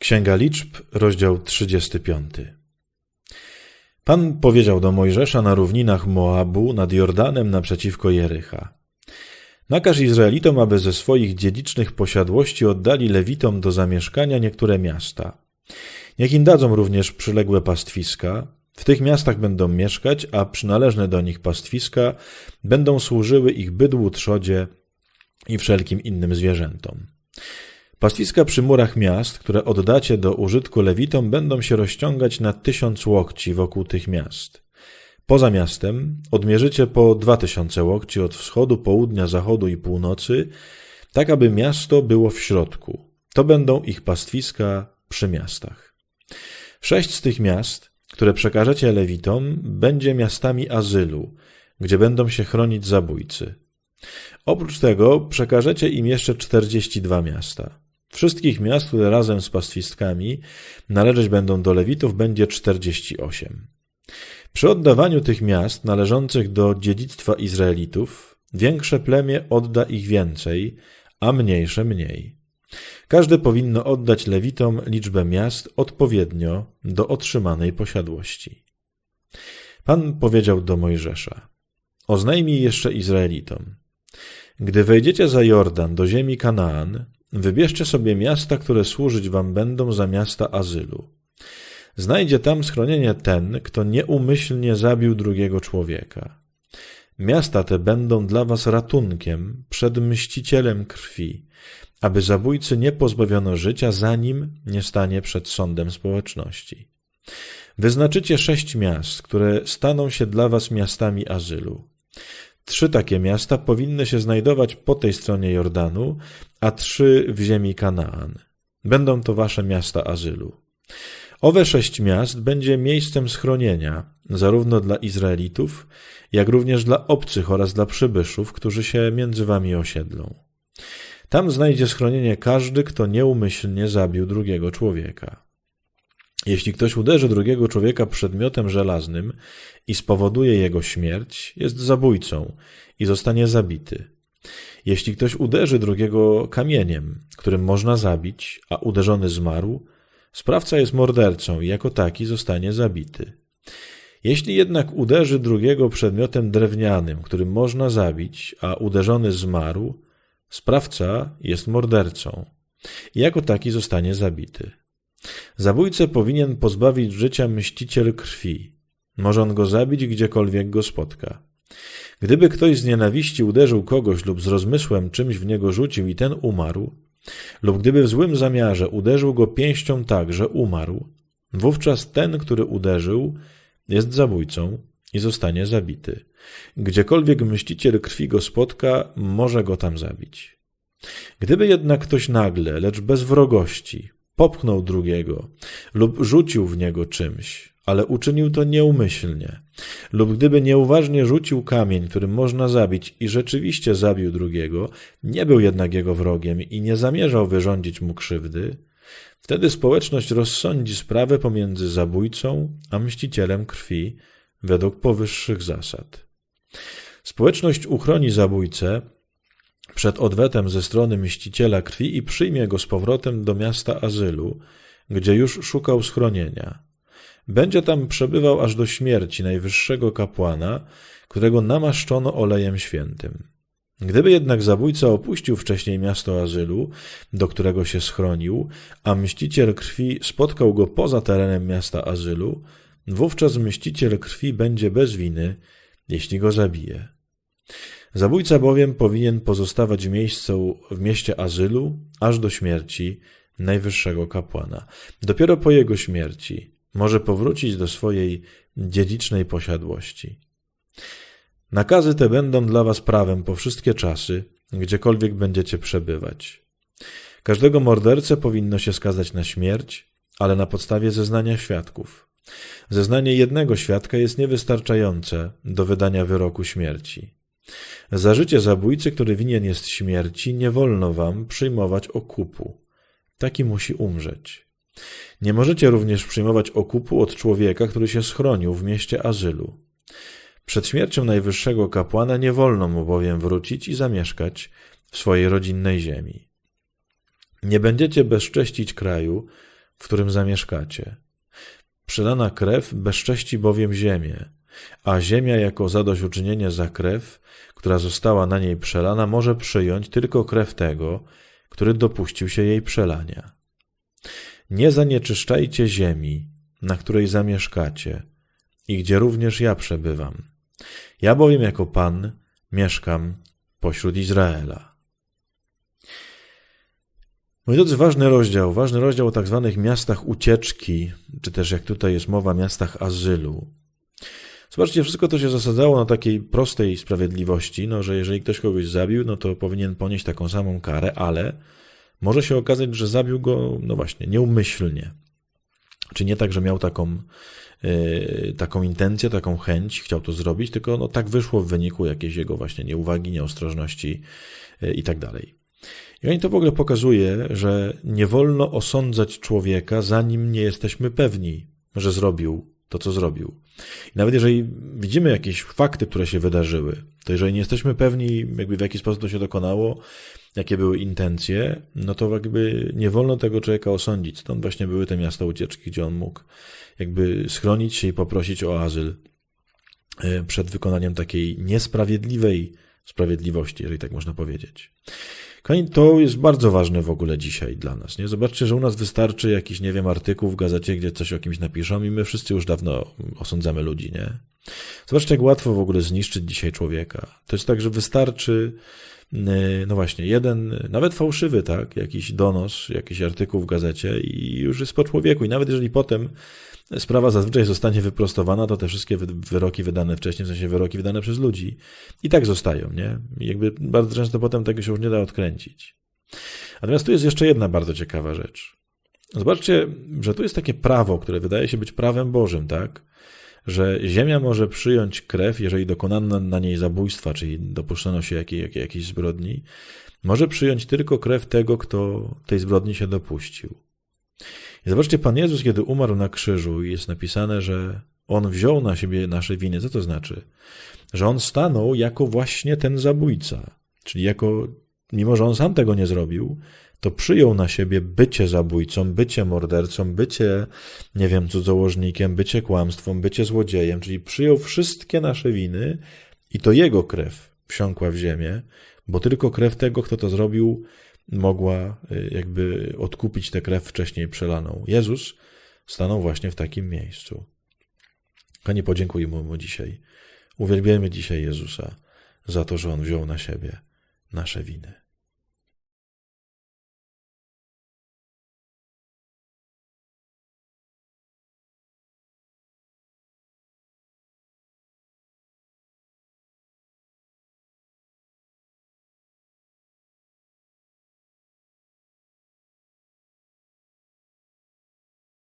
Księga Liczb, rozdział 35. Pan powiedział do Mojżesza na równinach Moabu nad Jordanem naprzeciwko Jericha: Nakaż Izraelitom, aby ze swoich dziedzicznych posiadłości oddali Lewitom do zamieszkania niektóre miasta. Niech im dadzą również przyległe pastwiska. W tych miastach będą mieszkać, a przynależne do nich pastwiska będą służyły ich bydłu, trzodzie i wszelkim innym zwierzętom. Pastwiska przy murach miast, które oddacie do użytku Lewitom, będą się rozciągać na 1000 łokci wokół tych miast. Poza miastem odmierzycie po 2000 łokci od wschodu, południa, zachodu i północy, tak aby miasto było w środku. To będą ich pastwiska przy miastach. 6 z tych miast, które przekażecie Lewitom, będzie miastami azylu, gdzie będą się chronić zabójcy. Oprócz tego przekażecie im jeszcze 42 miasta. Wszystkich miast, które razem z pastwiskami należeć będą do Lewitów, będzie 48. Przy oddawaniu tych miast należących do dziedzictwa Izraelitów, większe plemię odda ich więcej, a mniejsze mniej. Każde powinno oddać Lewitom liczbę miast odpowiednio do otrzymanej posiadłości. Pan powiedział do Mojżesza: Oznajmij jeszcze Izraelitom: Gdy wejdziecie za Jordan do ziemi Kanaan, wybierzcie sobie miasta, które służyć wam będą za miasta azylu. Znajdzie tam schronienie ten, kto nieumyślnie zabił drugiego człowieka. Miasta te będą dla was ratunkiem przed mścicielem krwi, aby zabójcy nie pozbawiono życia, zanim nie stanie przed sądem społeczności. Wyznaczycie 6 miast, które staną się dla was miastami azylu. 3 takie miasta powinny się znajdować po tej stronie Jordanu, a 3 w ziemi Kanaan. Będą to wasze miasta azylu. Owe 6 miast będzie miejscem schronienia, zarówno dla Izraelitów, jak również dla obcych oraz dla przybyszów, którzy się między wami osiedlą. Tam znajdzie schronienie każdy, kto nieumyślnie zabił drugiego człowieka. Jeśli ktoś uderzy drugiego człowieka przedmiotem żelaznym i spowoduje jego śmierć, jest zabójcą i zostanie zabity. Jeśli ktoś uderzy drugiego kamieniem, którym można zabić, a uderzony zmarł, sprawca jest mordercą i jako taki zostanie zabity. Jeśli jednak uderzy drugiego przedmiotem drewnianym, którym można zabić, a uderzony zmarł, sprawca jest mordercą i jako taki zostanie zabity. Zabójcę powinien pozbawić życia mściciel krwi. Może on go zabić, gdziekolwiek go spotka. Gdyby ktoś z nienawiści uderzył kogoś lub z rozmysłem czymś w niego rzucił i ten umarł, lub gdyby w złym zamiarze uderzył go pięścią tak, że umarł, wówczas ten, który uderzył, jest zabójcą i zostanie zabity. Gdziekolwiek mściciel krwi go spotka, może go tam zabić. Gdyby jednak ktoś nagle, lecz bez wrogości, popchnął drugiego lub rzucił w niego czymś, ale uczynił to nieumyślnie, lub gdyby nieuważnie rzucił kamień, którym można zabić i rzeczywiście zabił drugiego, nie był jednak jego wrogiem i nie zamierzał wyrządzić mu krzywdy, wtedy społeczność rozsądzi sprawę pomiędzy zabójcą a mścicielem krwi według powyższych zasad. Społeczność uchroni zabójcę przed odwetem ze strony mściciela krwi i przyjmie go z powrotem do miasta azylu, gdzie już szukał schronienia. Będzie tam przebywał aż do śmierci najwyższego kapłana, którego namaszczono olejem świętym. Gdyby jednak zabójca opuścił wcześniej miasto azylu, do którego się schronił, a mściciel krwi spotkał go poza terenem miasta azylu, wówczas mściciel krwi będzie bez winy, jeśli go zabije. Zabójca bowiem powinien pozostawać w mieście azylu aż do śmierci najwyższego kapłana. Dopiero po jego śmierci może powrócić do swojej dziedzicznej posiadłości. Nakazy te będą dla was prawem po wszystkie czasy, gdziekolwiek będziecie przebywać. Każdego mordercę powinno się skazać na śmierć, ale na podstawie zeznania świadków. Zeznanie jednego świadka jest niewystarczające do wydania wyroku śmierci. Za życie zabójcy, który winien jest śmierci, nie wolno wam przyjmować okupu. Taki musi umrzeć. Nie możecie również przyjmować okupu od człowieka, który się schronił w mieście azylu. Przed śmiercią najwyższego kapłana nie wolno mu bowiem wrócić i zamieszkać w swojej rodzinnej ziemi. Nie będziecie bezcześcić kraju, w w którym zamieszkacie. Przelana krew bezcześci bowiem ziemię, a ziemia jako zadośćuczynienie za krew, która została na niej przelana, może przyjąć tylko krew tego, który dopuścił się jej przelania. Nie zanieczyszczajcie ziemi, na której zamieszkacie i gdzie również ja przebywam. Ja bowiem jako Pan mieszkam pośród Izraela. Moi drodzy, ważny rozdział o tak zwanych miastach ucieczki, czy też jak tutaj jest mowa, miastach azylu. Zobaczcie, wszystko to się zasadzało na takiej prostej sprawiedliwości, że jeżeli ktoś kogoś zabił, to powinien ponieść taką samą karę, ale może się okazać, że zabił go, właśnie, nieumyślnie. Czy nie tak, że miał taką intencję, taką chęć, chciał to zrobić, tylko tak wyszło w wyniku jakiejś jego właśnie nieuwagi, nieostrożności i tak dalej. I to w ogóle pokazuje, że nie wolno osądzać człowieka, zanim nie jesteśmy pewni, że zrobił to, co zrobił. I nawet jeżeli widzimy jakieś fakty, które się wydarzyły, to jeżeli nie jesteśmy pewni, w jaki sposób to się dokonało, jakie były intencje, to nie wolno tego człowieka osądzić. Stąd właśnie były te miasta ucieczki, gdzie on mógł schronić się i poprosić o azyl przed wykonaniem takiej niesprawiedliwej sprawiedliwości, jeżeli tak można powiedzieć. Kochani, to jest bardzo ważne w ogóle dzisiaj dla nas. Nie? Zobaczcie, że u nas wystarczy jakiś, artykuł w gazecie, gdzie coś o kimś napiszą i my wszyscy już dawno osądzamy ludzi, nie? Zobaczcie, jak łatwo w ogóle zniszczyć dzisiaj człowieka. To jest tak, że wystarczy, jeden, nawet fałszywy, jakiś donos, jakiś artykuł w gazecie i już jest po człowieku. I nawet jeżeli potem sprawa zazwyczaj zostanie wyprostowana, to te wszystkie wyroki wydane wcześniej, w sensie wyroki wydane przez ludzi, i tak zostają, nie? I bardzo często potem tego się już nie da odkręcić. Natomiast tu jest jeszcze jedna bardzo ciekawa rzecz. Zobaczcie, że tu jest takie prawo, które wydaje się być prawem Bożym, że ziemia może przyjąć krew, jeżeli dokonano na niej zabójstwa, czyli dopuszczono się jakiejś zbrodni, może przyjąć tylko krew tego, kto tej zbrodni się dopuścił. I zobaczcie, Pan Jezus, kiedy umarł na krzyżu, jest napisane, że On wziął na siebie nasze winy. Co to znaczy? Że On stanął jako właśnie ten zabójca. Czyli mimo że On sam tego nie zrobił, to przyjął na siebie bycie zabójcą, bycie mordercą, bycie, cudzołożnikiem, bycie kłamstwem, bycie złodziejem, czyli przyjął wszystkie nasze winy i to Jego krew wsiąkła w ziemię, bo tylko krew tego, kto to zrobił, mogła odkupić tę krew wcześniej przelaną. Jezus stanął właśnie w takim miejscu. Panie, podziękujmy Mu dzisiaj. Uwielbiajmy dzisiaj Jezusa za to, że On wziął na siebie nasze winy.